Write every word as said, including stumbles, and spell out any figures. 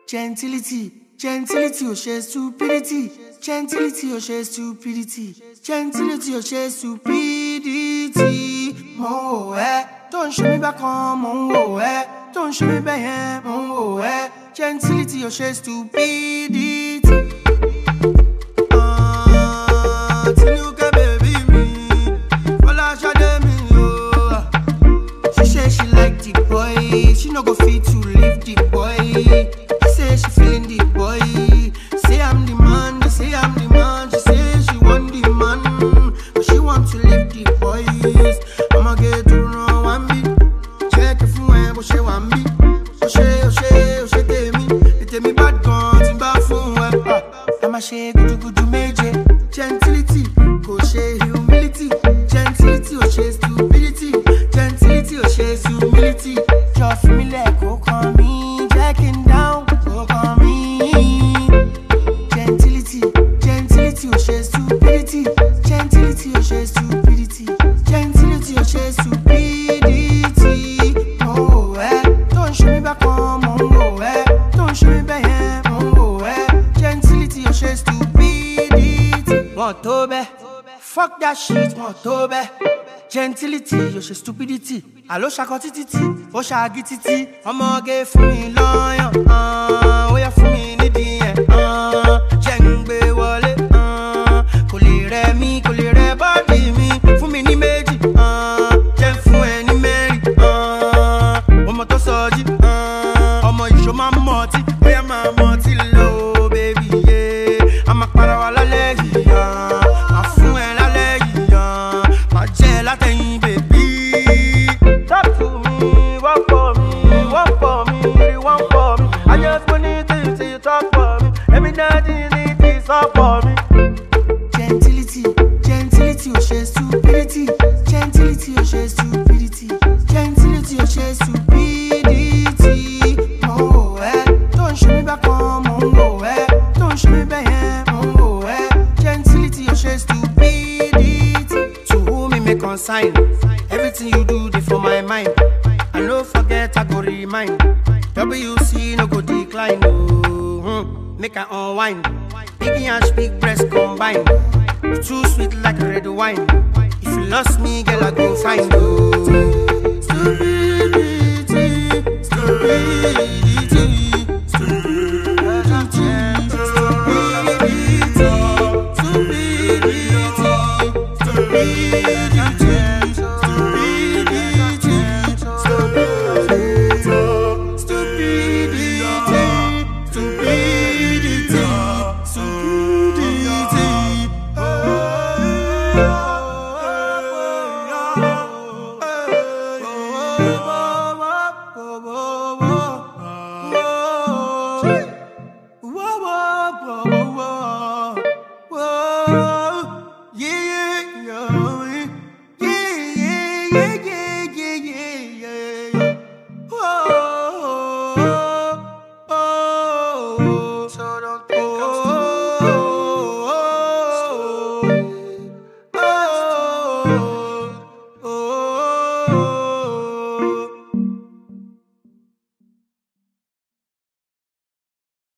Gentility, gentility, oh she stupidity. Gentility, oh she stupidity. Gentility, oh she stupidity. Mo eh, don't show me back on mo eh. Don't show me back mo eh. Gentility, oh she stupidity. Ah, Tinuka baby me, Fola shade me oh. She say she like the boy, she no go fit to leave the boy. Say she feeling the boy. Say I'm the man, they say I'm the man. She say she want the man, but she want to leave the boys. I'ma get to know one beat. Check if you ain't, but she want me. Oh she, oh she, oh she tell me. They tell me bad guns in bad phone. I'ma she good good to major. Gentility, go she humility. Gentility, oh she stupidity. Gentility, oh she humility. Just feel me like go call me, jacking down. Gentility, gentility, oh she stupidity. Gentility, oh she stupidity. Gentility, oh she stupidity. Oh eh, don't show me back on oh eh. Don't show me back oh eh. Gentility, oh she stupidity. Want to be, fuck that shit, want to be. Gentility, oh she stupidity. Allo shakotititi, oh shagititi. I'ma get for me lion, ah, oh yeah for me nidi eh, ah. Jengbe wale, ah, kò lè rẹ̀ mí, kò lè rẹ̀ body mi. Fún mi ní méjì, ah, jẹ́ fún ẹ ní mẹ́rin, ah. Ọmọ tó sọjí, ah, ọmọ ìṣó máa ń mọtí, bóyá máa mọtí lọ, baby yeah. A máa para wa lálẹ́ yìí, ah, máa fún ẹ lálẹ́ yìí, ah, máa jẹ́ látẹ̀yìn baby. Talk to me, walk for me, walk for me, really want for me. I just want you to see you talk for me. Every night you need this up for me. Gentility, gentility, oh she stupidity. Gentility, oh she stupidity. Gentility, oh she stupidity. Oh eh, don't show me back on oh eh. Don't show me back oh eh. Gentility, oh she stupidity. To whom me make consign. Everything you do, they for my mind. I no forget, I go remind. W C no go decline. Oh, hmm. Make I unwind. Big and big breast combined. Too sweet like red wine. If you lost me, girl, I go find you. Stupidity, stupidity.